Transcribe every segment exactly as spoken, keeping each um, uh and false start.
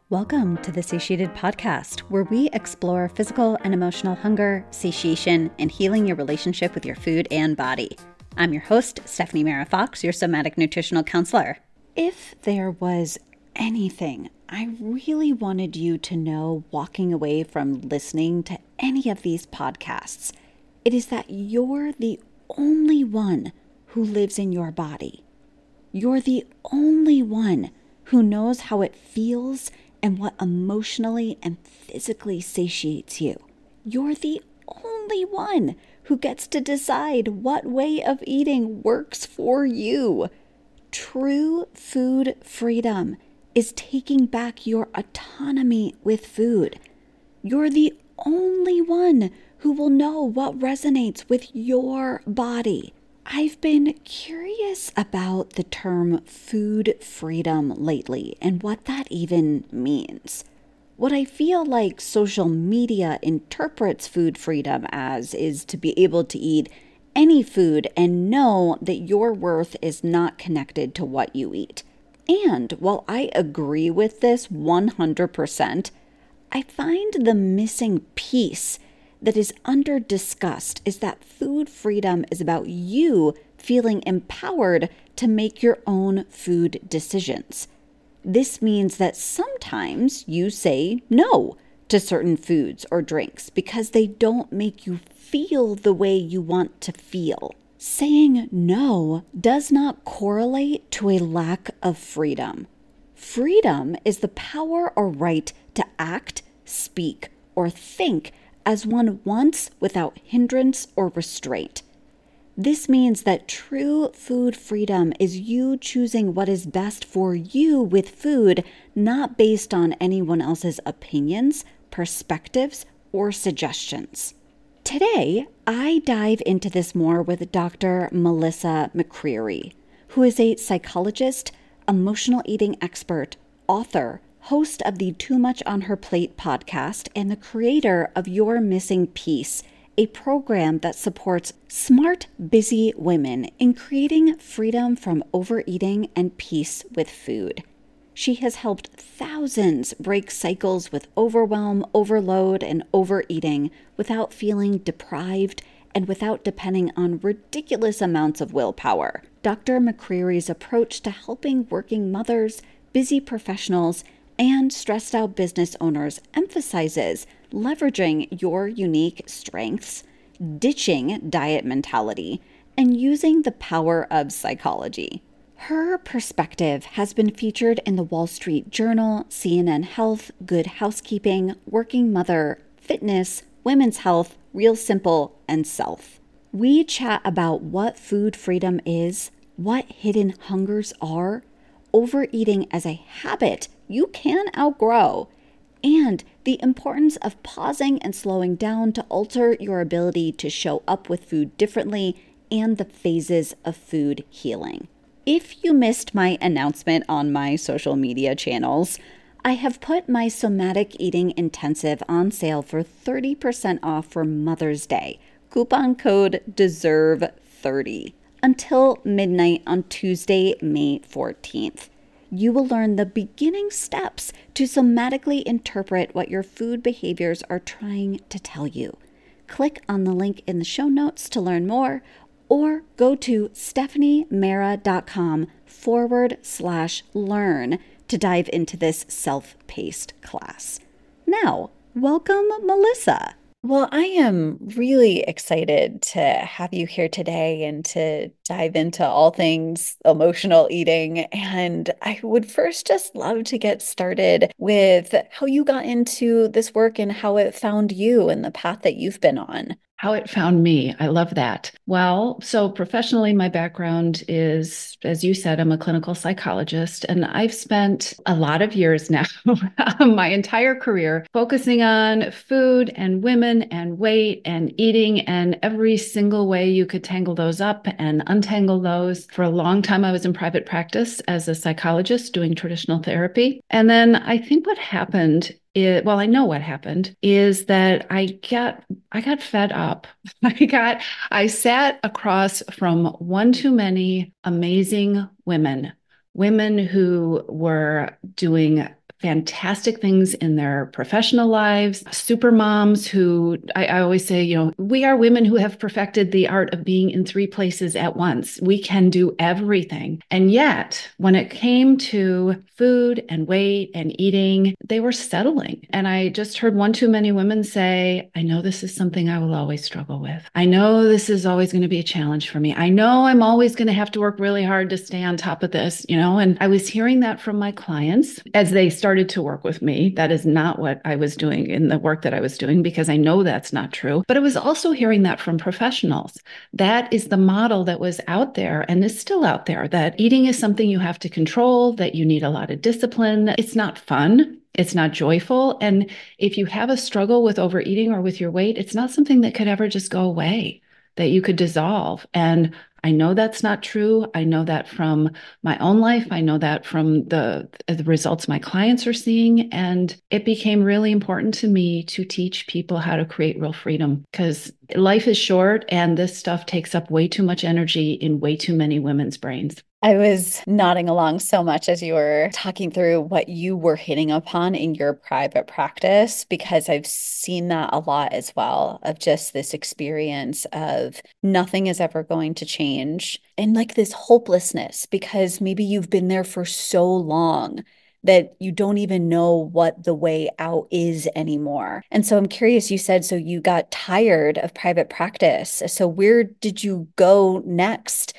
Welcome to the Satiated Podcast, where we explore physical and emotional hunger, satiation, and healing your relationship with your food and body. I'm your host, Stephanie Mara Fox, your somatic nutritional counselor. If there was anything I really wanted you to know walking away from listening to any of these podcasts, it is that you're the only one who lives in your body. You're the only one who knows how it feels and what emotionally and physically satiates you. You're the only one who gets to decide what way of eating works for you. True food freedom is taking back your autonomy with food. You're the only one who will know what resonates with your body. I've been curious about the term food freedom lately and what that even means. What I feel like social media interprets food freedom as is to be able to eat any food and know that your worth is not connected to what you eat. And while I agree with this one hundred percent, I find the missing piece that is under discussed is that food freedom is about you feeling empowered to make your own food decisions. This means that sometimes you say no to certain foods or drinks because they don't make you feel the way you want to feel. Saying no does not correlate to a lack of freedom. Freedom is the power or right to act, speak, or think as one wants without hindrance or restraint. This means that true food freedom is you choosing what is best for you with food, not based on anyone else's opinions, perspectives, or suggestions. Today, I dive into this more with Doctor Melissa McCreary, who is a psychologist, emotional eating expert, author, host of the Too Much on Her Plate podcast, and the creator of Your Missing Piece, a program that supports smart, busy women in creating freedom from overeating and peace with food. She has helped thousands break cycles with overwhelm, overload, and overeating without feeling deprived and without depending on ridiculous amounts of willpower. Doctor McCreary's approach to helping working mothers, busy professionals, and stressed out business owners emphasizes leveraging your unique strengths, ditching diet mentality, and using the power of psychology. Her perspective has been featured in the Wall Street Journal, C N N Health, Good Housekeeping, Working Mother, Fitness, Women's Health, Real Simple, and Self. We chat about what food freedom is, what hidden hungers are, overeating as a habit you can outgrow, and the importance of pausing and slowing down to alter your ability to show up with food differently and the phases of food healing. If you missed my announcement on my social media channels, I have put my Somatic Eating Intensive on sale for thirty percent off for Mother's Day. Coupon code deserve thirty until midnight on Tuesday, May fourteenth. You will learn the beginning steps to somatically interpret what your food behaviors are trying to tell you. Click on the link in the show notes to learn more, or go to stephaniemara.com forward slash learn to dive into this self-paced class. Now, welcome, Melissa. Well, I am really excited to have you here today and to dive into all things emotional eating. And I would first just love to get started with how you got into this work and how it found you and the path that you've been on. How it found me. I love that. Well, so professionally, my background is, as you said, I'm a clinical psychologist, and I've spent a lot of years now, my entire career, focusing on food and women and weight and eating and every single way you could tangle those up and untangle those. For a long time, I was in private practice as a psychologist doing traditional therapy. And then I think what happened It, well, I know what happened is that I got I got fed up. I got I sat across from one too many amazing women, women who were doing fantastic things in their professional lives, super moms who I, I always say, you know, we are women who have perfected the art of being in three places at once. We can do everything. And yet, when it came to food and weight and eating, they were settling. And I just heard one too many women say, I know this is something I will always struggle with. I know this is always going to be a challenge for me. I know I'm always going to have to work really hard to stay on top of this, you know, and I was hearing that from my clients as they started to work with me. That is not what I was doing in the work that I was doing, because I know that's not true. But I was also hearing that from professionals. That is the model that was out there and is still out there, that eating is something you have to control, that you need a lot of discipline. It's not fun. It's not joyful. And if you have a struggle with overeating or with your weight, it's not something that could ever just go away, that you could dissolve. And I know that's not true. I know that from my own life. I know that from the, the results my clients are seeing. And it became really important to me to teach people how to create real freedom, because life is short and this stuff takes up way too much energy in way too many women's brains. I was nodding along so much as you were talking through what you were hitting upon in your private practice, because I've seen that a lot as well, of just this experience of nothing is ever going to change, and like this hopelessness, because maybe you've been there for so long that you don't even know what the way out is anymore. And so I'm curious, you said, so you got tired of private practice. So where did you go next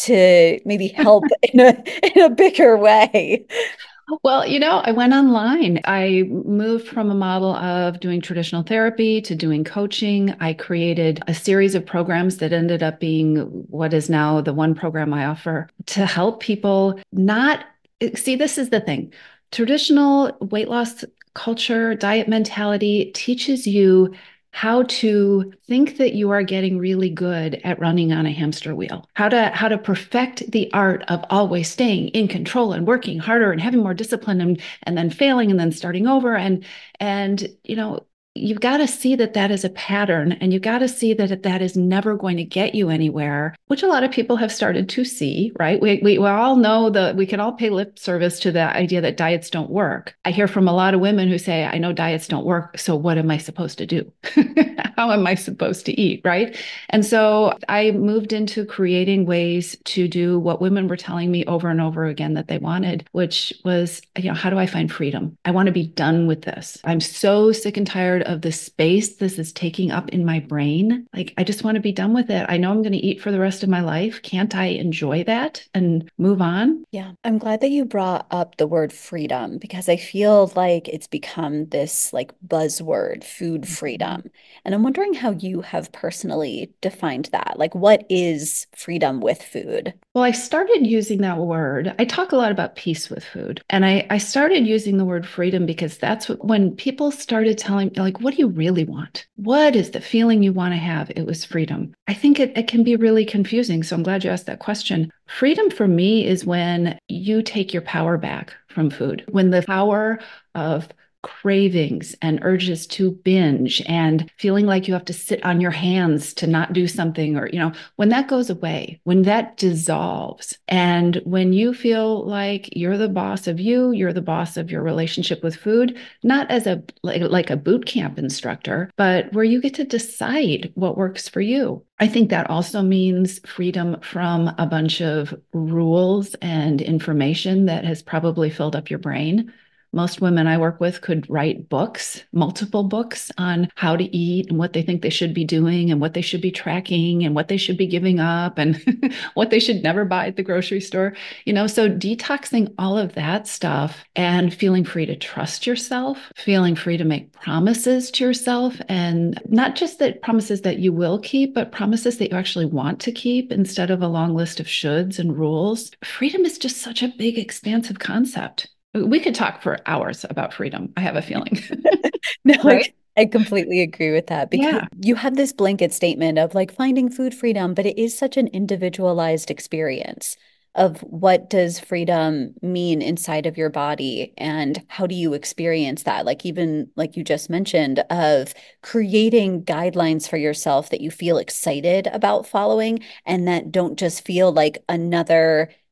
to maybe help in a in a bigger way? Well, you know, I went online. I moved from a model of doing traditional therapy to doing coaching. I created a series of programs that ended up being what is now the one program I offer to help people not see. This is the thing. Traditional weight loss culture, diet mentality teaches you how to think that you are getting really good at running on a hamster wheel, how to how to perfect the art of always staying in control and working harder and having more discipline, and and then failing and then starting over. And and you know, you've got to see that that is a pattern, and you got to see that that is never going to get you anywhere, which a lot of people have started to see, right? We, we, we all know that we can all pay lip service to the idea that diets don't work. I hear from a lot of women who say, I know diets don't work, so what am I supposed to do? How am I supposed to eat, right? And so I moved into creating ways to do what women were telling me over and over again that they wanted, which was, you know, how do I find freedom? I want to be done with this. I'm so sick and tired of the space this is taking up in my brain. Like, I just want to be done with it. I know I'm going to eat for the rest of my life. Can't I enjoy that and move on? Yeah, I'm glad that you brought up the word freedom, because I feel like it's become this like buzzword, food Mhm. freedom. And I'm wondering how you have personally defined that. Like, what is freedom with food? Well, I started using that word. I talk a lot about peace with food. And I, I started using the word freedom because that's what, when people started telling me, like, what do you really want? What is the feeling you want to have? It was freedom. I think it, it can be really confusing. So I'm glad you asked that question. Freedom for me is when you take your power back from food, when the power of cravings and urges to binge and feeling like you have to sit on your hands to not do something, or, you know, when that goes away, when that dissolves, and when you feel like you're the boss of you, you're the boss of your relationship with food, not as a like, like a boot camp instructor, but where you get to decide what works for you. I think that also means freedom from a bunch of rules and information that has probably filled up your brain. Most women I work with could write books, multiple books on how to eat and what they think they should be doing and what they should be tracking and what they should be giving up and what they should never buy at the grocery store. You know, so detoxing all of that stuff and feeling free to trust yourself, feeling free to make promises to yourself, and not just that promises that you will keep, but promises that you actually want to keep instead of a long list of shoulds and rules. Freedom is just such a big, expansive concept. We could talk for hours about freedom, I have a feeling. No, I, Right? I completely agree with that, because Yeah. you have this blanket statement of like finding food freedom, but it is such an individualized experience of what does freedom mean inside of your body and how do you experience that? Like, even like you just mentioned, of creating guidelines for yourself that you feel excited about following and that don't just feel like another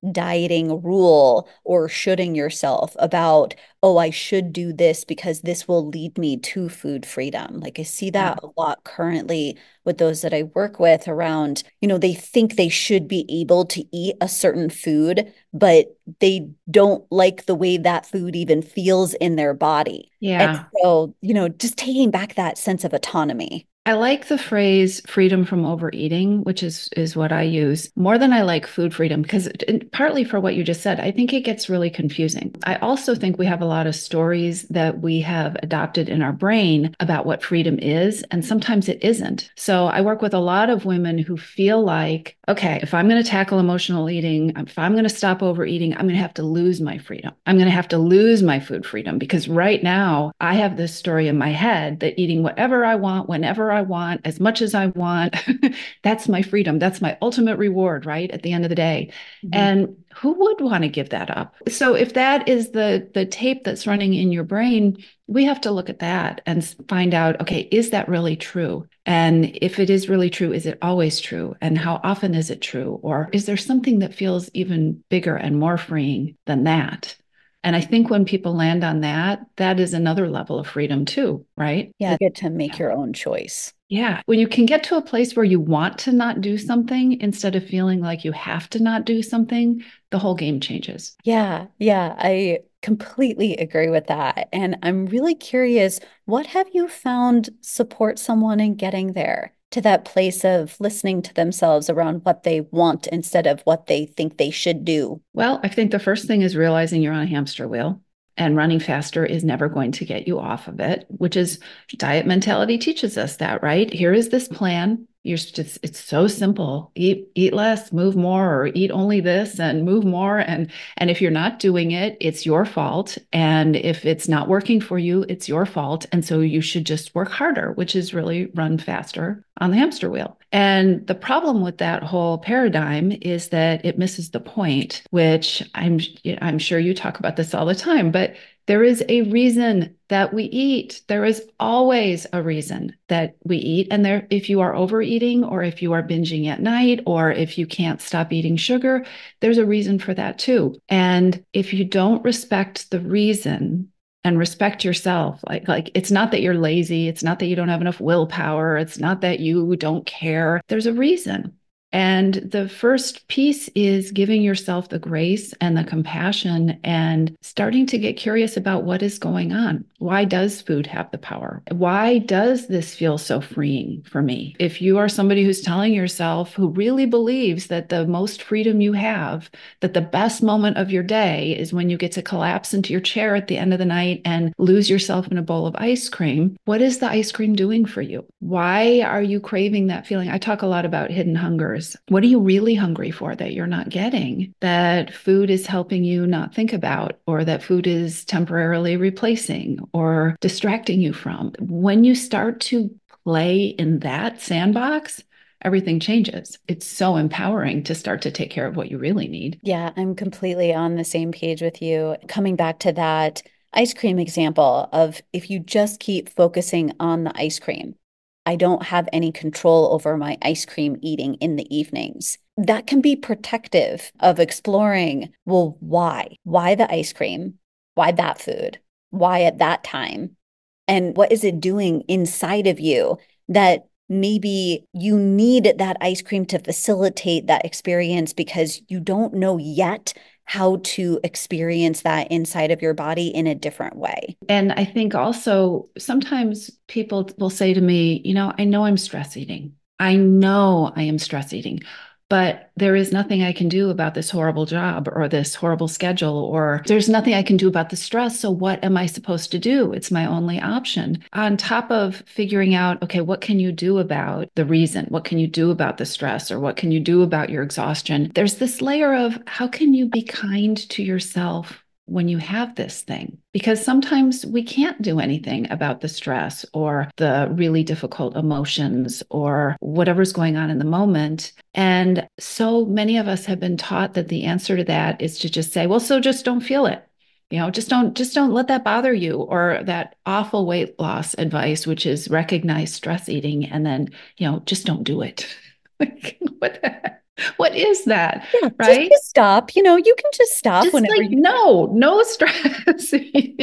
dieting rule or shoulding yourself about, oh, I should do this because this will lead me to food freedom. Like I see Yeah. that a lot currently with those that I work with around, you know, they think they should be able to eat a certain food, but they don't like the way that food even feels in their body. And Yeah. so, you know, just taking back that sense of autonomy. I like the phrase freedom from overeating, which is is what I use more than I like food freedom, because it, partly for what you just said, I think it gets really confusing. I also think we have a lot of stories that we have adopted in our brain about what freedom is, and sometimes it isn't. So I work with a lot of women who feel like, okay, if I'm going to tackle emotional eating, if I'm going to stop overeating, I'm going to have to lose my freedom. I'm going to have to lose my food freedom because right now I have this story in my head that eating whatever I want, whenever I want, as much as I want, that's my freedom. That's my ultimate reward, right? At the end of the day. Mm-hmm. And who would want to give that up? So if that is the the tape that's running in your brain, we have to look at that and find out, okay, is that really true? And if it is really true, is it always true? And how often is it true? Or is there something that feels even bigger and more freeing than that? And I think when people land on that, that is another level of freedom too, right? Yeah, you get to make your own choice. Yeah. When you can get to a place where you want to not do something instead of feeling like you have to not do something, the whole game changes. Yeah, yeah, I completely agree with that. And I'm really curious, what have you found support someone in getting there to that place of listening to themselves around what they want instead of what they think they should do? Well, I think the first thing is realizing you're on a hamster wheel. And running faster is never going to get you off of it, which is diet mentality teaches us that, right? Here is this plan. You're just, it's so simple. Eat, eat less, move more, or eat only this and move more. And, and if you're not doing it, it's your fault. And if it's not working for you, it's your fault. And so you should just work harder, which is really run faster on the hamster wheel. And the problem with that whole paradigm is that it misses the point, which I'm, I'm sure you talk about this all the time, but there is a reason that we eat. There is always a reason that we eat. And there, if you are overeating or if you are binging at night or if you can't stop eating sugar, there's a reason for that too. And if you don't respect the reason and respect yourself, like, like it's not that you're lazy. It's not that you don't have enough willpower. It's not that you don't care. There's a reason. And the first piece is giving yourself the grace and the compassion and starting to get curious about what is going on. Why does food have the power? Why does this feel so freeing for me? If you are somebody who's telling yourself, who really believes that the most freedom you have, that the best moment of your day is when you get to collapse into your chair at the end of the night and lose yourself in a bowl of ice cream, what is the ice cream doing for you? Why are you craving that feeling? I talk a lot about hidden hungers. What are you really hungry for that you're not getting, that food is helping you not think about, or that food is temporarily replacing or distracting you from? When you start to play in that sandbox, everything changes. It's so empowering to start to take care of what you really need. Yeah, I'm completely on the same page with you. Coming back to that ice cream example of if you just keep focusing on the ice cream, I don't have any control over my ice cream eating in the evenings. That can be protective of exploring, well, why? Why the ice cream? Why that food? Why at that time? And what is it doing inside of you that maybe you need that ice cream to facilitate that experience because you don't know yet how to experience that inside of your body in a different way. And I think also sometimes people will say to me, you know, I know I'm stress eating. I know I am stress eating, but there is nothing I can do about this horrible job or this horrible schedule, or there's nothing I can do about the stress. So what am I supposed to do? It's my only option. On top of figuring out, okay, what can you do about the reason? What can you do about the stress? Or what can you do about your exhaustion? There's this layer of how can you be kind to yourself when you have this thing? Because sometimes we can't do anything about the stress or the really difficult emotions or whatever's going on in the moment. And so many of us have been taught that the answer to that is to just say, well, so just don't feel it. You know, just don't, just don't let that bother you. Or that awful weight loss advice, which is recognize stress eating and then, you know, just don't do it. Like, what the heck? What is that? Yeah, just, Right? just stop. You know, you can just stop Just whenever like, you. no, no stress.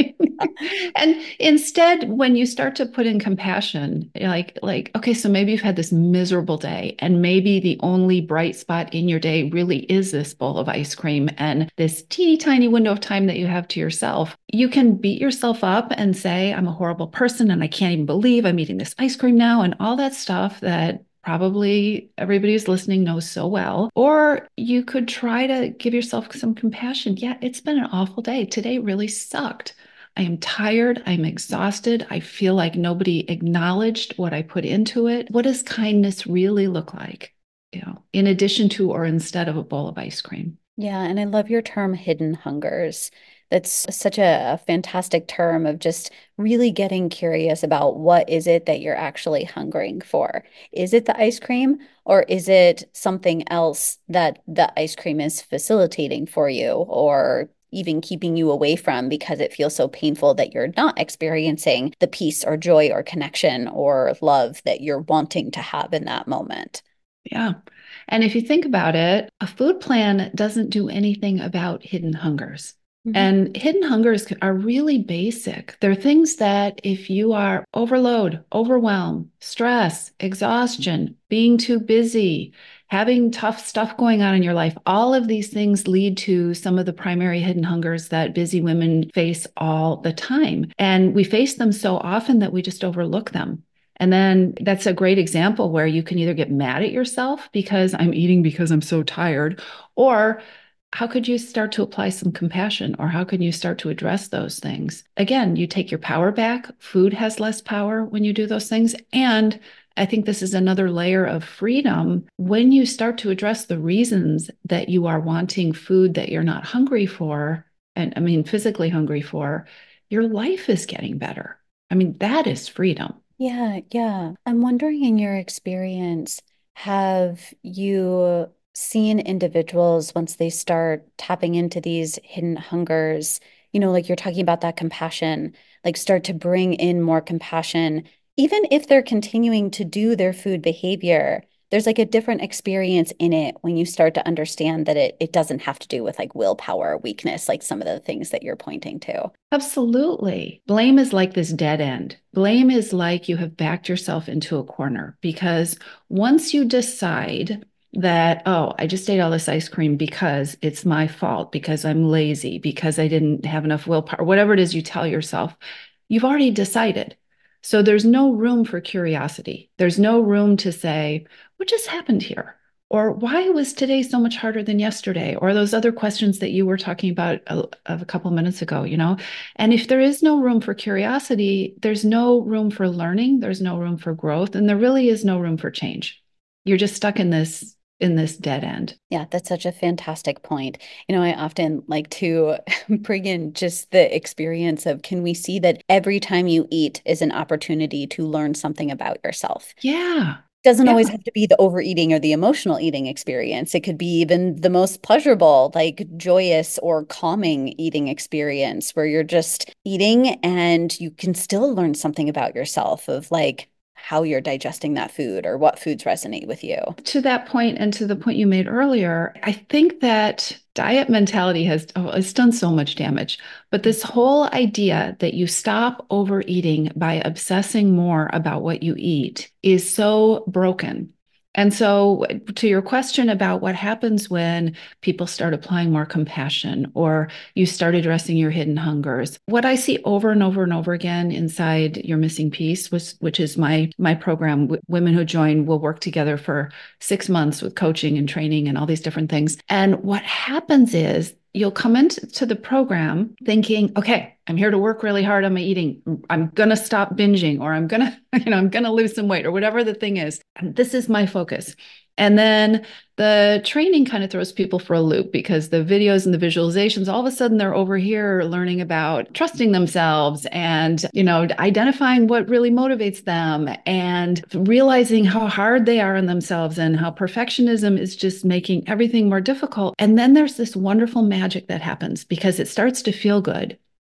And instead, when you start to put in compassion, like, like, okay, so maybe you've had this miserable day, and maybe the only bright spot in your day really is this bowl of ice cream and this teeny tiny window of time that you have to yourself. You can beat yourself up and say, I'm a horrible person and I can't even believe I'm eating this ice cream now, and all that stuff that probably everybody who's listening knows so well. Or you could try to give yourself some compassion. Yeah, it's been an awful day. Today really sucked. I am tired. I'm exhausted. I feel like nobody acknowledged what I put into it. What does kindness really look like? You know, in addition to or instead of a bowl of ice cream. Yeah, and I love your term hidden hungers. That's such a, a fantastic term of just really getting curious about what is it that you're actually hungering for. Is it the ice cream or is it something else that the ice cream is facilitating for you or even keeping you away from because it feels so painful that you're not experiencing the peace or joy or connection or love that you're wanting to have in that moment? Yeah. And if you think about it, a food plan doesn't do anything about hidden hungers. Mhm. And hidden hungers are really basic. They're things that if you are overload, overwhelm, stress, exhaustion, being too busy, having tough stuff going on in your life, all of these things lead to some of the primary hidden hungers that busy women face all the time. And we face them so often that we just overlook them. And then that's a great example where you can either get mad at yourself because I'm eating because I'm so tired, or how could you start to apply some compassion, or how can you start to address those things? Again, you take your power back. Food has less power when you do those things. And I think this is another layer of freedom. When you start to address the reasons that you are wanting food that you're not hungry for, and I mean, physically hungry for, your life is getting better. I mean, that is freedom. Yeah, yeah. I'm wondering in your experience, have you seen individuals once they start tapping into these hidden hungers, you know, like you're talking about that compassion, like start to bring in more compassion, even if they're continuing to do their food behavior, there's like a different experience in it when you start to understand that it it doesn't have to do with like willpower or weakness, like some of the things that you're pointing to. Absolutely. Blame is like this dead end. Blame is like you have backed yourself into a corner because once you decide that, oh, I just ate all this ice cream because it's my fault, because I'm lazy, because I didn't have enough willpower, whatever it is you tell yourself, you've already decided. So there's no room for curiosity. There's no room to say, what just happened here? Or why was today so much harder than yesterday? Or those other questions that you were talking about a, a couple minutes ago, you know? And if there is no room for curiosity, there's no room for learning, there's no room for growth, and there really is no room for change. You're just stuck in this in this dead end. Yeah, that's such a fantastic point. You know, I often like to bring in just the experience of can we see that every time you eat is an opportunity to learn something about yourself? Yeah. Doesn't Yeah. always have to be the overeating or the emotional eating experience. It could be even the most pleasurable, like joyous or calming eating experience where you're just eating and you can still learn something about yourself of like how you're digesting that food or what foods resonate with you. To that point and to the point you made earlier, I think that diet mentality has oh, it's done so much damage. But this whole idea that you stop overeating by obsessing more about what you eat is so broken. And so, to your question about what happens when people start applying more compassion or you start addressing your hidden hungers, what I see over and over and over again inside Your Missing Piece, was, which is my my program, w- women who join will work together for six months with coaching and training and all these different things. And what happens is you'll come into the program thinking, okay, I'm here to work really hard on my eating. I'm going to stop binging, or I'm going to, you know, I'm going to lose some weight, or whatever the thing is. And this is my focus. And then the training kind of throws people for a loop because the videos and the visualizations, all of a sudden they're over here learning about trusting themselves and, you know, identifying what really motivates them and realizing how hard they are on themselves and how perfectionism is just making everything more difficult. And then there's this wonderful magic that happens because it starts to feel good.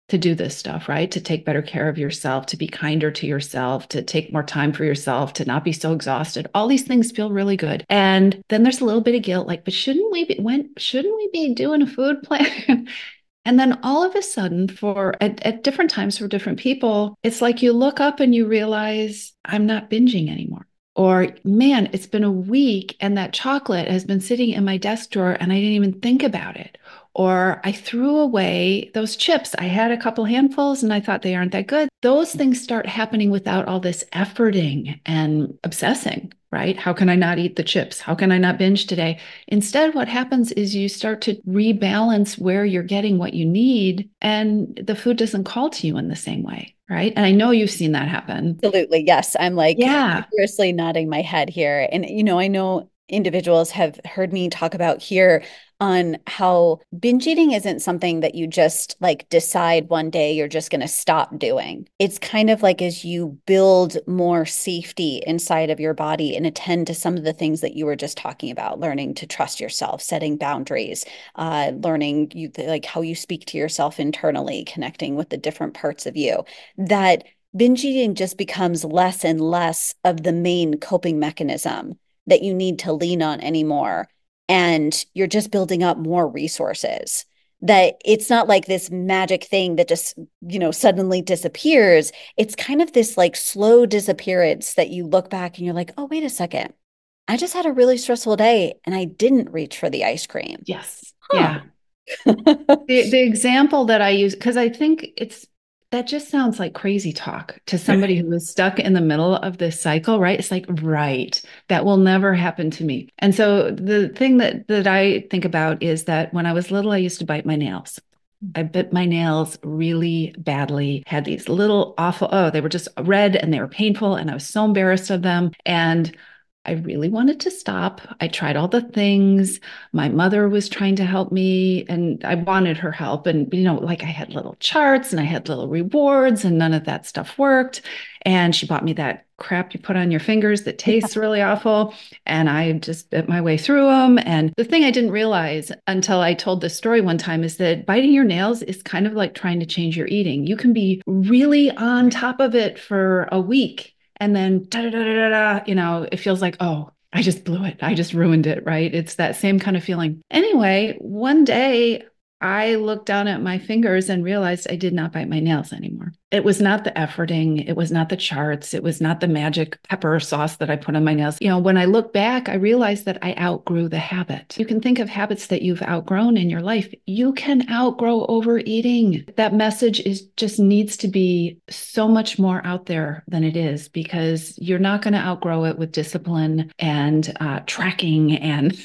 to do this stuff, right? To take better care of yourself, to be kinder to yourself, to take more time for yourself, to not be so exhausted. All these things feel really good. And then there's a little bit of guilt, like, but shouldn't we be, when, shouldn't we be doing a food plan? And then all of a sudden, for at, at different times for different people, it's like you look up and you realize I'm not binging anymore. Or, man, it's been a week and that chocolate has been sitting in my desk drawer and I didn't even think about it. Or I threw away those chips. I had a couple handfuls and I thought they aren't that good. Those things start happening without all this efforting and obsessing, right? How can I not eat the chips? How can I not binge today? Instead, what happens is you start to rebalance where you're getting what you need, and the food doesn't call to you in the same way, right? And I know you've seen that happen. Absolutely. Yes. I'm like Yeah. seriously nodding my head here. And, you know, I know individuals have heard me talk about here on how binge eating isn't something that you just like decide one day you're just going to stop doing. It's kind of like as you build more safety inside of your body and attend to some of the things that you were just talking about, learning to trust yourself, setting boundaries, uh, learning you like how you speak to yourself internally, connecting with the different parts of you, that binge eating just becomes less and less of the main coping mechanism that you need to lean on anymore. And you're just building up more resources. That it's not like this magic thing that just, you know, suddenly disappears. It's kind of this like slow disappearance that you look back and you're like, oh, wait a second. I just had a really stressful day and I didn't reach for the ice cream. Yes. Huh. Yeah. The, the example that I use, because I think it's, that just sounds like crazy talk to somebody who is stuck in the middle of this cycle, right? It's like, right, that will never happen to me. And so the thing that that I think about is that when I was little, I used to bite my nails. I bit my nails really badly, had these little awful, oh, they were just red and they were painful. And I was so embarrassed of them. And I really wanted to stop. I tried all the things. My mother was trying to help me and I wanted her help. And, you know, like I had little charts and I had little rewards and none of that stuff worked. And she bought me that crap you put on your fingers that tastes really awful. And I just bit my way through them. And the thing I didn't realize until I told this story one time is that biting your nails is kind of like trying to change your eating. You can be really on top of it for a week. And then, da, da, da, da, da, you know, it feels like, oh, I just blew it. I just ruined it, right? It's that same kind of feeling. Anyway, one day I looked down at my fingers and realized I did not bite my nails anymore. It was not the efforting. It was not the charts. It was not the magic pepper sauce that I put on my nails. You know, when I look back, I realized that I outgrew the habit. You can think of habits that you've outgrown in your life. You can outgrow overeating. That message is just needs to be so much more out there than it is, because you're not going to outgrow it with discipline and uh, tracking and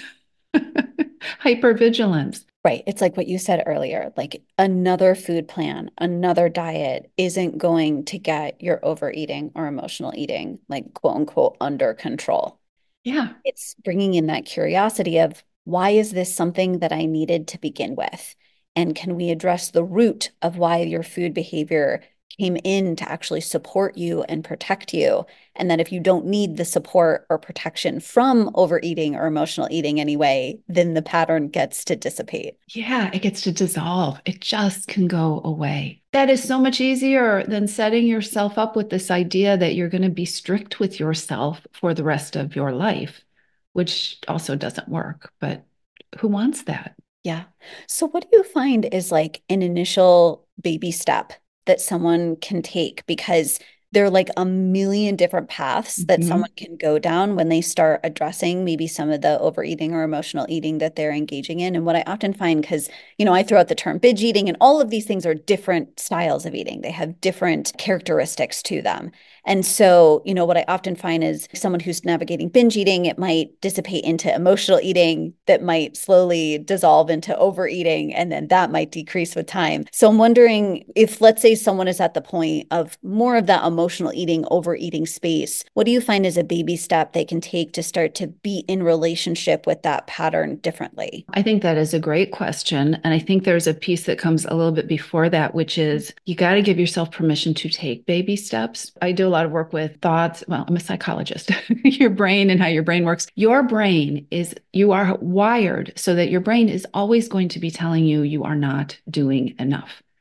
hypervigilance. Right. It's like what you said earlier, like another food plan, another diet isn't going to get your overeating or emotional eating, like quote unquote, under control. Yeah. It's bringing in that curiosity of why is this something that I needed to begin with? And can we address the root of why your food behavior came in to actually support you and protect you? And that if you don't need the support or protection from overeating or emotional eating anyway, then the pattern gets to dissipate. Yeah, it gets to dissolve. It just can go away. That is so much easier than setting yourself up with this idea that you're going to be strict with yourself for the rest of your life, which also doesn't work. But who wants that? Yeah. So, what do you find is like an initial baby step that someone can take? Because there are like a million different paths that Mhm. someone can go down when they start addressing maybe some of the overeating or emotional eating that they're engaging in. And what I often find, because, you know, I throw out the term binge eating, and all of these things are different styles of eating, they have different characteristics to them. And so, you know, what I often find is someone who's navigating binge eating, it might dissipate into emotional eating that might slowly dissolve into overeating, and then that might decrease with time. So I'm wondering if, let's say, someone is at the point of more of that emotional eating, overeating space, what do you find is a baby step they can take to start to be in relationship with that pattern differently? I think that is a great question. And I think there's a piece that comes a little bit before that, which is you got to give yourself permission to take baby steps. I do a lot of work with thoughts. Well, I'm a psychologist, your brain and how your brain works. Your brain is, you are wired so that your brain is always going to be telling you you are not doing enough.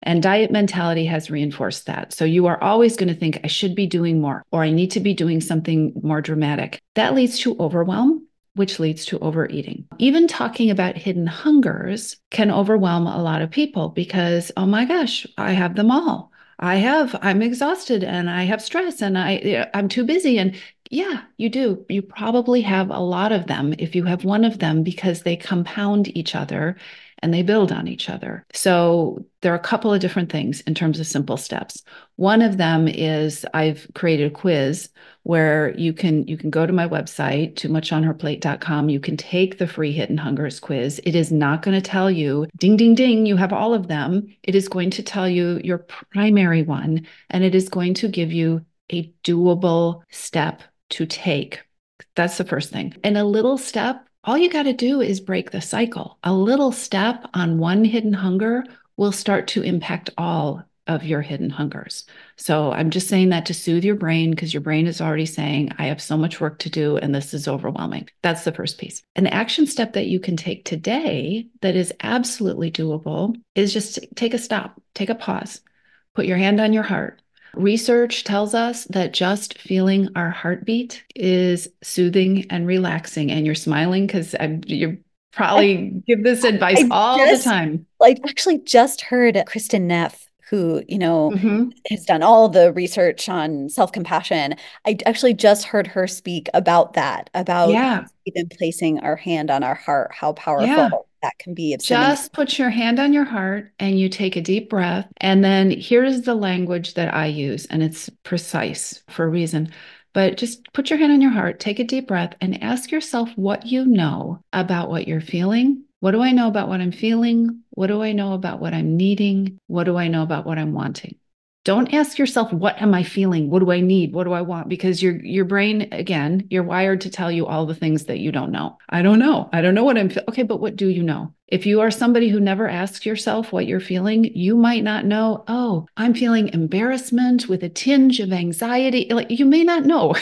And diet mentality has reinforced that. So you are always going to think, I should be doing more, or I need to be doing something more dramatic. That leads to overwhelm, which leads to overeating. Even talking about hidden hungers can overwhelm a lot of people because, oh my gosh, I have them all. I have, I'm exhausted and I have stress and I, I'm too busy. And yeah, you do. You probably have a lot of them if you have one of them because they compound each other and they build on each other. So there are a couple of different things in terms of simple steps. One of them is I've created a quiz where you can you can go to my website, too much on her plate dot com. You can take the free Hidden Hungers quiz. It is not going to tell you, ding, ding, ding, you have all of them. It is going to tell you your primary one, and it is going to give you a doable step to take. That's the first thing. And a little step, all you got to do is break the cycle. A little step on one hidden hunger will start to impact all of your hidden hungers. So I'm just saying that to soothe your brain because your brain is already saying, I have so much work to do and this is overwhelming. That's the first piece. An action step that you can take today that is absolutely doable is just take a stop, take a pause, put your hand on your heart. Research tells us that just feeling our heartbeat is soothing and relaxing. And you're smiling because you're probably I, give this advice I all just, the time. like, actually just heard Kristen Neff, who, you know, Mm-hmm. has done all the research on self-compassion. I actually just heard her speak about that, about Yeah. even placing our hand on our heart, how Yeah. powerful that can be of sending. Just put your hand on your heart and you take a deep breath. And then here's the language that I use, and it's precise for a reason. But just put your hand on your heart, take a deep breath, and ask yourself what you know about what you're feeling. What do I know about what I'm feeling? What do I know about what I'm needing? What do I know about what I'm wanting? Don't ask yourself, what am I feeling? What do I need? What do I want? Because your your brain, again, you're wired to tell you all the things that you don't know. I don't know. I don't know what I'm feeling. Okay, but what do you know? If you are somebody who never asks yourself what you're feeling, you might not know, oh, I'm feeling embarrassment with a tinge of anxiety. Like you may not know.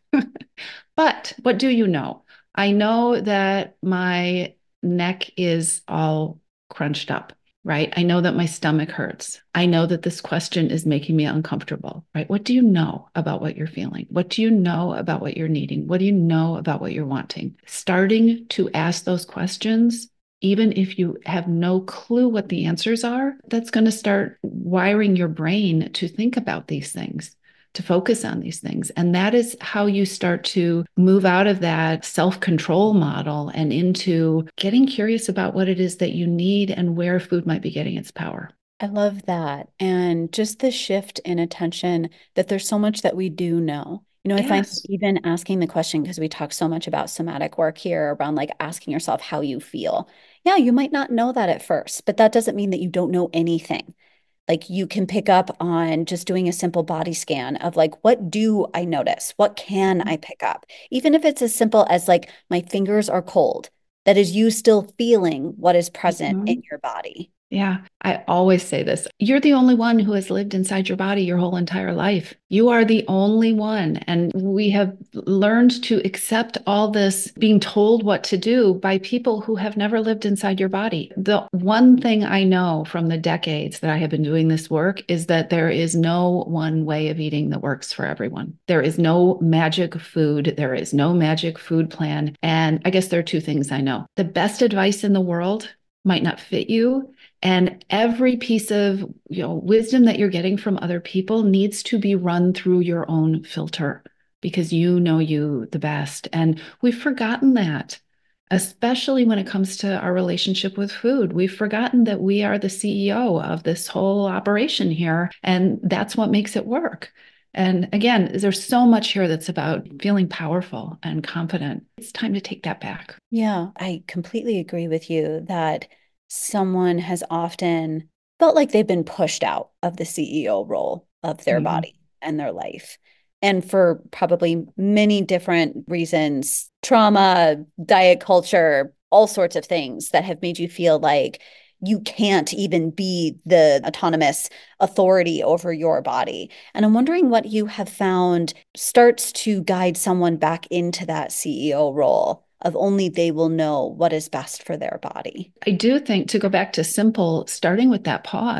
But what do you know? I know that my neck is all crunched up, right? I know that my stomach hurts. I know that this question is making me uncomfortable, right? What do you know about what you're feeling? What do you know about what you're needing? What do you know about what you're wanting? Starting to ask those questions, even if you have no clue what the answers are, that's going to start wiring your brain to think about these things, to focus on these things. And that is how you start to move out of that self-control model and into getting curious about what it is that you need and where food might be getting its power. I love that. And just the shift in attention that there's so much that we do know. You know, I find Yes. even asking the question, because we talk so much about somatic work here around like asking yourself how you feel. Yeah, you might not know that at first, but that doesn't mean that you don't know anything. Like you can pick up on just doing a simple body scan of like, what do I notice? What can I pick up? Even if it's as simple as like, my fingers are cold, that is you still feeling what is present in Mhm. your body. Yeah, I always say this. You're the only one who has lived inside your body your whole entire life. You are the only one. And we have learned to accept all this being told what to do by people who have never lived inside your body. The one thing I know from the decades that I have been doing this work is that there is no one way of eating that works for everyone. There is no magic food. There is no magic food plan. And I guess there are two things I know. The best advice in the world might not fit you. And every piece of, you know, wisdom that you're getting from other people needs to be run through your own filter because you know you the best. And we've forgotten that, especially when it comes to our relationship with food. We've forgotten that we are the C E O of this whole operation here, and that's what makes it work. And again, there's so much here that's about feeling powerful and confident. It's time to take that back. Yeah, I completely agree with you that someone has often felt like they've been pushed out of the C E O role of their Mhm. body and their life. And for probably many different reasons, trauma, diet culture, all sorts of things that have made you feel like you can't even be the autonomous authority over your body. And I'm wondering what you have found starts to guide someone back into that C E O role of only they will know what is best for their body. I do think to go back to simple, starting with that pause.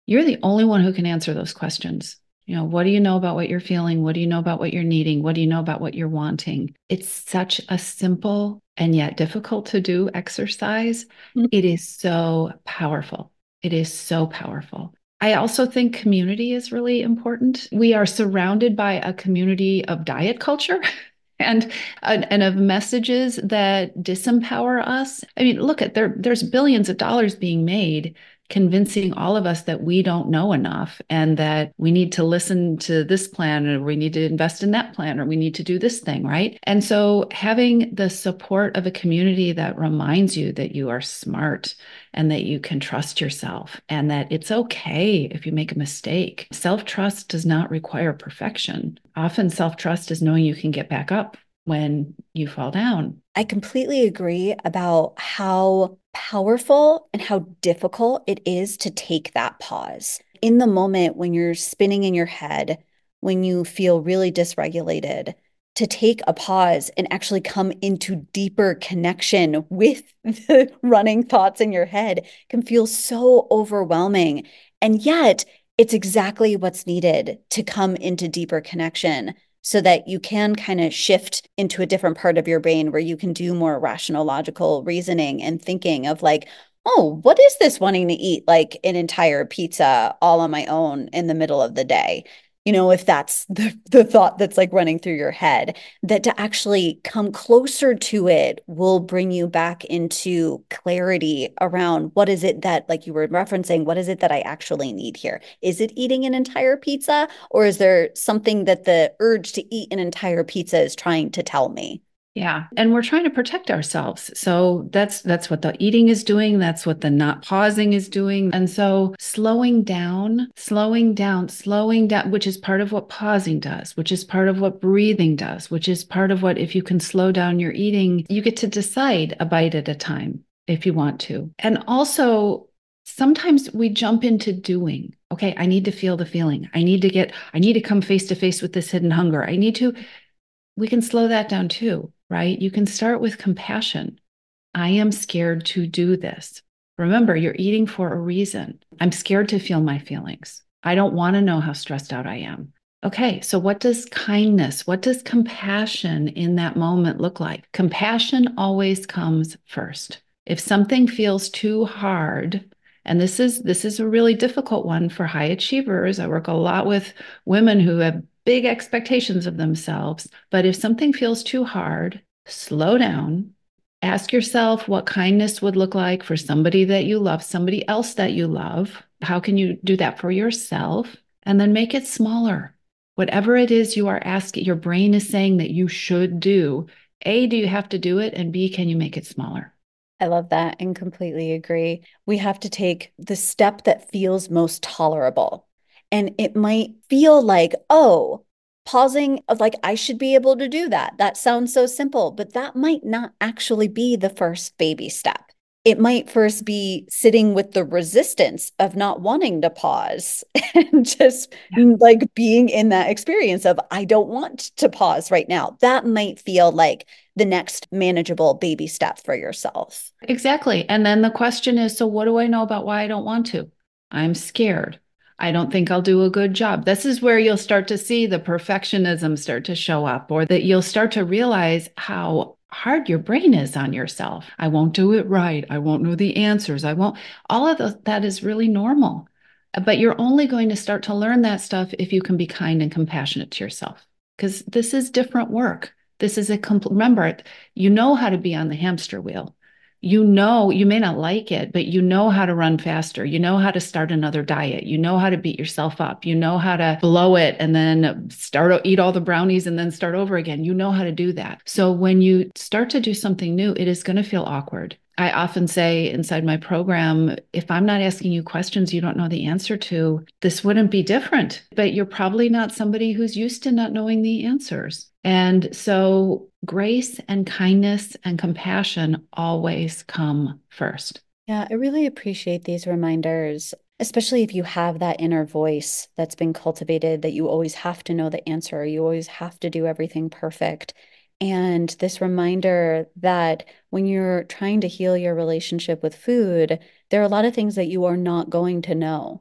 You're the only one who can answer those questions. You know, what do you know about what you're feeling? What do you know about what you're needing? What do you know about what you're wanting? It's such a simple and yet difficult to do exercise. It is so powerful. It is so powerful. I also think community is really important. We are surrounded by a community of diet culture. And, and of messages that disempower us. I mean, look at there, there's billions of dollars being made convincing all of us that we don't know enough and that we need to listen to this plan or we need to invest in that plan or we need to do this thing, right? And so having the support of a community that reminds you that you are smart and that you can trust yourself and that it's okay if you make a mistake. Self-trust does not require perfection. Often self-trust is knowing you can get back up when you fall down. I completely agree about how powerful and how difficult it is to take that pause. In the moment when you're spinning in your head, when you feel really dysregulated, to take a pause and actually come into deeper connection with the running thoughts in your head can feel so overwhelming. And yet, it's exactly what's needed to come into deeper connection so that you can kind of shift into a different part of your brain where you can do more rational, logical reasoning and thinking of like, oh, what is this wanting to eat like an entire pizza all on my own in the middle of the day? You know, if that's the, the thought that's like running through your head, that to actually come closer to it will bring you back into clarity around what is it that, like you were referencing, what is it that I actually need here? Is it eating an entire pizza, or is there something that the urge to eat an entire pizza is trying to tell me? Yeah. And we're trying to protect ourselves. So that's that's what the eating is doing. That's what the not pausing is doing. And so slowing down, slowing down, slowing down, which is part of what pausing does, which is part of what breathing does, which is part of what if you can slow down your eating, you get to decide a bite at a time if you want to. And also sometimes we jump into doing. Okay, I need to feel the feeling. I need to get, I need to come face to face with this hidden hunger. I need to, we can slow that down too, right? You can start with compassion. I am scared to do this. Remember, you're eating for a reason. I'm scared to feel my feelings. I don't want to know how stressed out I am. Okay, so what does kindness, what does compassion in that moment look like? Compassion always comes first. If something feels too hard, and this is this is a really difficult one for high achievers. I work a lot with women who have big expectations of themselves. But if something feels too hard, slow down. Ask yourself what kindness would look like for somebody that you love, somebody else that you love. How can you do that for yourself? And then make it smaller. Whatever it is you are asking, your brain is saying that you should do. A, do you have to do it? And B, can you make it smaller? I love that and completely agree. We have to take the step that feels most tolerable. And it might feel like, oh, pausing of like, I should be able to do that. That sounds so simple, but that might not actually be the first baby step. It might first be sitting with the resistance of not wanting to pause and just Yeah. like being in that experience of, I don't want to pause right now. That might feel like the next manageable baby step for yourself. Exactly. And then the question is, so what do I know about why I don't want to? I'm scared. I don't think I'll do a good job. This is where you'll start to see the perfectionism start to show up, or that you'll start to realize how hard your brain is on yourself. I won't do it right. I won't know the answers. I won't. All of those, that is really normal. But you're only going to start to learn that stuff if you can be kind and compassionate to yourself, because this is different work. This is a complete, remember, you know how to be on the hamster wheel. You know, you may not like it, but you know how to run faster. You know how to start another diet. You know how to beat yourself up. You know how to blow it and then start, eat all the brownies and then start over again. You know how to do that. So when you start to do something new, it is going to feel awkward. I often say inside my program, if I'm not asking you questions you don't know the answer to, this wouldn't be different. But you're probably not somebody who's used to not knowing the answers. And so grace and kindness and compassion always come first. Yeah, I really appreciate these reminders, especially if you have that inner voice that's been cultivated that you always have to know the answer, you always have to do everything perfect. And this reminder that when you're trying to heal your relationship with food, there are a lot of things that you are not going to know.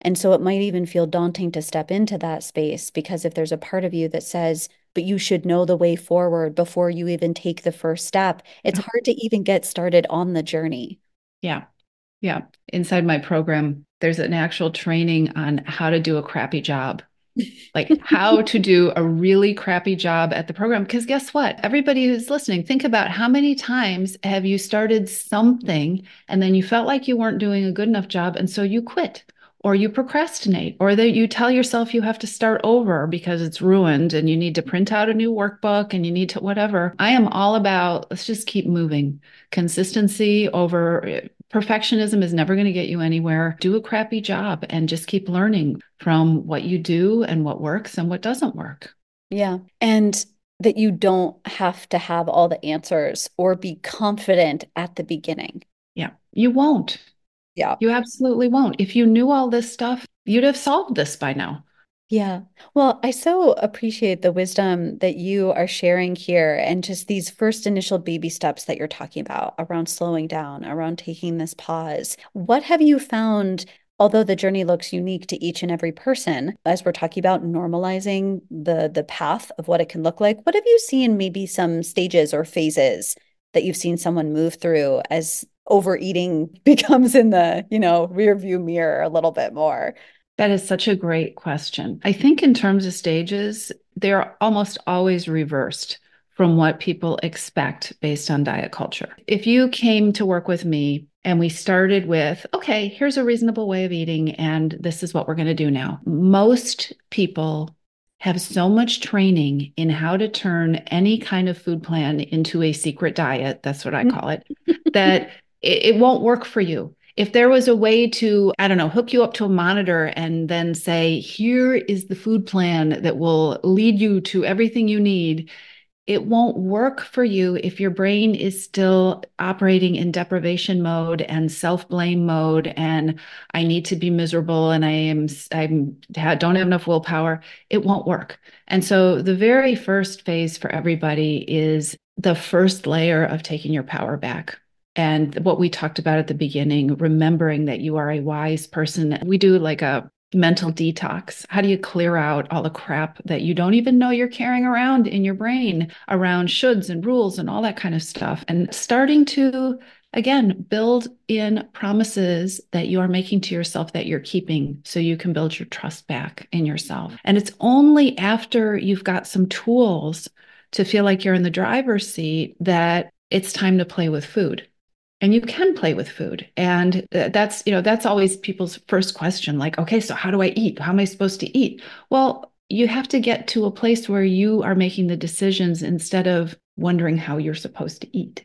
And so it might even feel daunting to step into that space because if there's a part of you that says, but you should know the way forward before you even take the first step, it's hard to even get started on the journey. Yeah. Yeah. Inside my program, there's an actual training on how to do a crappy job, like how to do a really crappy job at the program. Because guess what? Everybody who's listening, think about how many times have you started something and then you felt like you weren't doing a good enough job. And so you quit or you procrastinate or that you tell yourself you have to start over because it's ruined and you need to print out a new workbook and you need to whatever. I am all about let's just keep moving. Consistency over perfectionism is never going to get you anywhere. Do a crappy job and just keep learning from what you do and what works and what doesn't work. Yeah. And that you don't have to have all the answers or be confident at the beginning. Yeah, you won't. Yeah. You absolutely won't. If you knew all this stuff, you'd have solved this by now. Yeah. Well, I so appreciate the wisdom that you are sharing here and just these first initial baby steps that you're talking about around slowing down, around taking this pause. What have you found, although the journey looks unique to each and every person, as we're talking about normalizing the the path of what it can look like, what have you seen maybe some stages or phases that you've seen someone move through as overeating becomes in the, you know, rear view mirror a little bit more? That is such a great question. I think in terms of stages, they're almost always reversed from what people expect based on diet culture. If you came to work with me and we started with, okay, here's a reasonable way of eating, and this is what we're going to do now. Most people have so much training in how to turn any kind of food plan into a secret diet, that's what I call it, that it, it won't work for you. If there was a way to, I don't know, hook you up to a monitor and then say, here is the food plan that will lead you to everything you need, it won't work for you if your brain is still operating in deprivation mode and self-blame mode and I need to be miserable and I am I'm don't have enough willpower. It won't work. And so the very first phase for everybody is the first layer of taking your power back. And what we talked about at the beginning, remembering that you are a wise person. We do like a mental detox. How do you clear out all the crap that you don't even know you're carrying around in your brain around shoulds and rules and all that kind of stuff? And starting to, again, build in promises that you are making to yourself that you're keeping so you can build your trust back in yourself. And it's only after you've got some tools to feel like you're in the driver's seat that it's time to play with food. And you can play with food. And that's, you know, that's always people's first question. Like, okay, so how do I eat? How am I supposed to eat? Well, you have to get to a place where you are making the decisions instead of wondering how you're supposed to eat.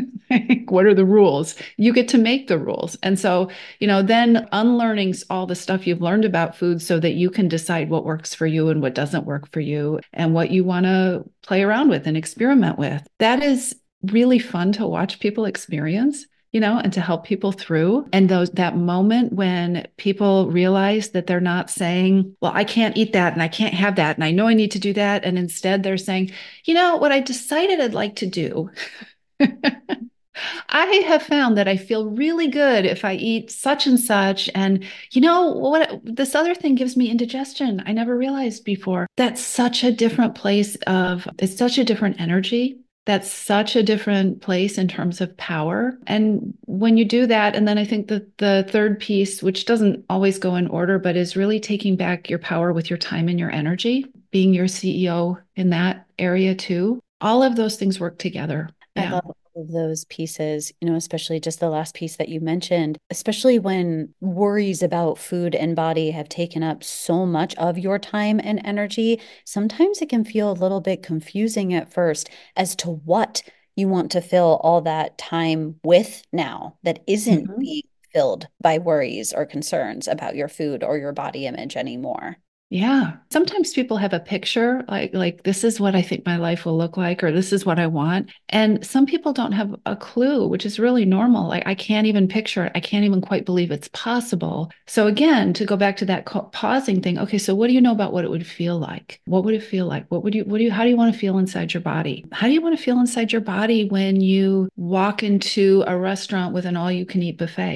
What are the rules? You get to make the rules. And so, you know, then unlearning all the stuff you've learned about food so that you can decide what works for you and what doesn't work for you and what you want to play around with and experiment with. That is really fun to watch people experience, you know, and to help people through. And those that moment when people realize that they're not saying, well, I can't eat that and I can't have that. And I know I need to do that. And instead they're saying, you know, what I decided I'd like to do. I have found that I feel really good if I eat such and such. And you know what? This other thing gives me indigestion. I never realized before. That's such a different place of, it's such a different energy. That's such a different place in terms of power. And when you do that, and then I think that the third piece, which doesn't always go in order, but is really taking back your power with your time and your energy, being your C E O in that area too. All of those things work together. I Yeah. love all of those pieces, you know, especially just the last piece that you mentioned, especially when worries about food and body have taken up so much of your time and energy. Sometimes it can feel a little bit confusing at first as to what you want to fill all that time with now that isn't Mhm. being filled by worries or concerns about your food or your body image anymore. Yeah. Sometimes people have a picture like like this is what I think my life will look like or this is what I want. And some people don't have a clue, which is really normal. Like I can't even picture it. I can't even quite believe it's possible. So again, to go back to that co- pausing thing, okay, so what do you know about what it would feel like? What would it feel like? What would you what do you how do you want to feel inside your body? How do you want to feel inside your body when you walk into a restaurant with an all you can eat buffet?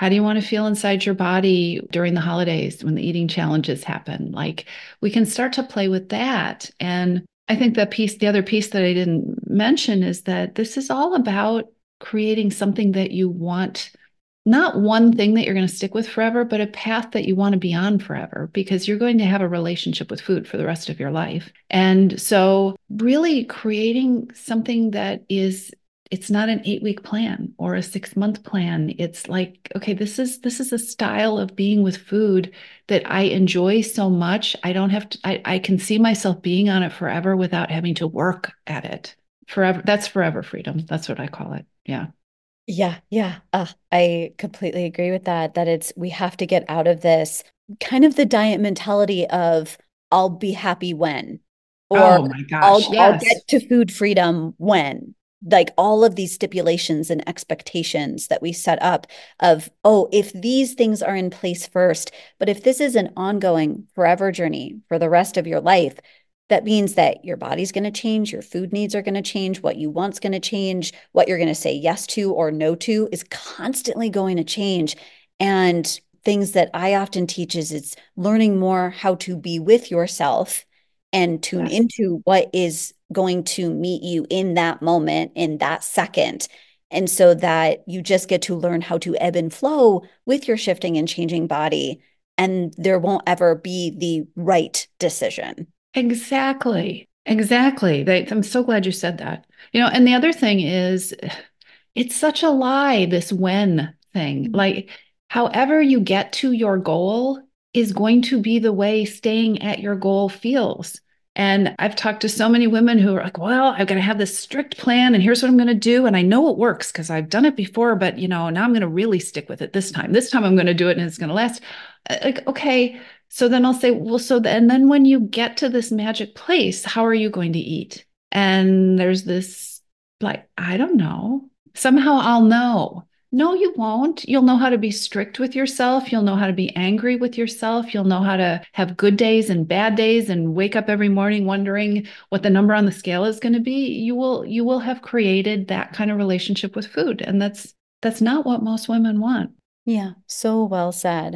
How do you want to feel inside your body during the holidays when the eating challenges happen? Like we can start to play with that. And I think the piece, the other piece that I didn't mention is that this is all about creating something that you want, not one thing that you're going to stick with forever, but a path that you want to be on forever, because you're going to have a relationship with food for the rest of your life. And so really creating something that is, it's not an eight week plan or a six month plan. It's like, okay, this is, this is a style of being with food that I enjoy so much. I don't have to, I, I can see myself being on it forever without having to work at it forever. That's forever freedom. That's what I call it. Yeah. Yeah, yeah. Uh, I completely agree with that, that it's, we have to get out of this kind of the diet mentality of I'll be happy when, or Oh my gosh, I'll, I'll yes. get to food freedom when. Like all of these stipulations and expectations that we set up of, oh, if these things are in place first, but if this is an ongoing forever journey for the rest of your life, that means that your body's going to change, your food needs are going to change, what you want's going to change, what you're going to say yes to or no to is constantly going to change. And things that I often teach is it's learning more how to be with yourself and tune Yes. into what is going to meet you in that moment, in that second. And so that you just get to learn how to ebb and flow with your shifting and changing body. And there won't ever be the right decision. Exactly. Exactly. They, I'm so glad you said that. You know, and the other thing is, it's such a lie, this when thing. Like, however you get to your goal is going to be the way staying at your goal feels. And I've talked to so many women who are like, well, I've got to have this strict plan and here's what I'm going to do. And I know it works because I've done it before, but you know, now I'm going to really stick with it this time. This time I'm going to do it and it's going to last. Like, okay. So then I'll say, well, so then, and then when you get to this magic place, how are you going to eat? And there's this like, I don't know. Somehow I'll know. No, you won't. You'll know how to be strict with yourself. You'll know how to be angry with yourself. You'll know how to have good days and bad days and wake up every morning wondering what the number on the scale is going to be. You will you will have created that kind of relationship with food. And that's that's not what most women want. Yeah, so well said.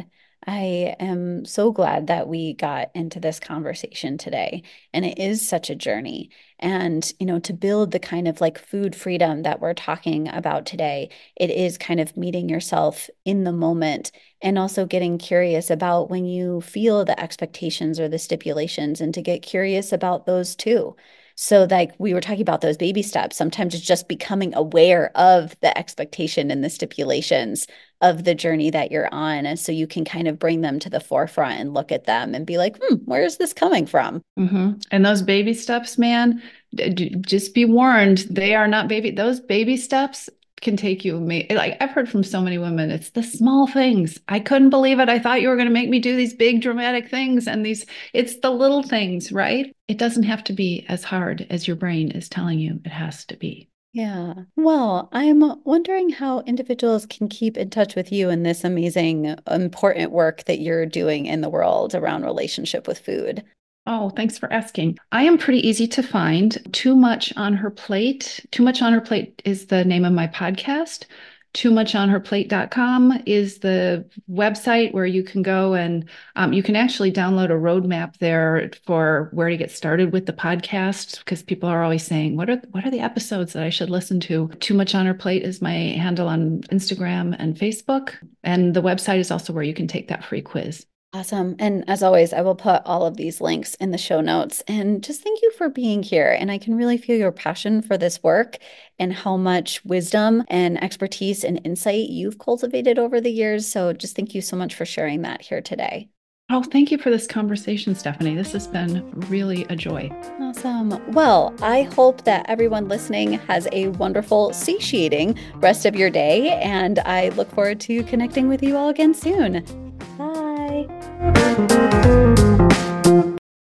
I am so glad that we got into this conversation today. And it is such a journey. And, you know, to build the kind of like food freedom that we're talking about today, it is kind of meeting yourself in the moment and also getting curious about when you feel the expectations or the stipulations and to get curious about those too. So like we were talking about those baby steps, sometimes it's just becoming aware of the expectation and the stipulations of the journey that you're on. And so you can kind of bring them to the forefront and look at them and be like, hmm, where is this coming from? Mm-hmm. And those baby steps, man, d- d- just be warned, they are not baby. Those baby steps can take you, like I've heard from so many women, it's the small things. I couldn't believe it. I thought you were going to make me do these big dramatic things and these, it's the little things, right? It doesn't have to be as hard as your brain is telling you it has to be. Yeah. Well, I'm wondering how individuals can keep in touch with you in this amazing, important work that you're doing in the world around relationship with food. Oh, thanks for asking. I am pretty easy to find. Too Much on Her Plate. Too Much on Her Plate is the name of my podcast. too much on her plate dot com is the website where you can go and um, you can actually download a roadmap there for where to get started with the podcast, because people are always saying, what are what are the episodes that I should listen to? Too Much on Her Plate is my handle on Instagram and Facebook. And the website is also where you can take that free quiz. Awesome. And as always, I will put all of these links in the show notes. And just thank you for being here. And I can really feel your passion for this work and how much wisdom and expertise and insight you've cultivated over the years. So just thank you so much for sharing that here today. Oh, thank you for this conversation, Stephanie. This has been really a joy. Awesome. Well, I hope that everyone listening has a wonderful, satiating rest of your day. And I look forward to connecting with you all again soon. Bye.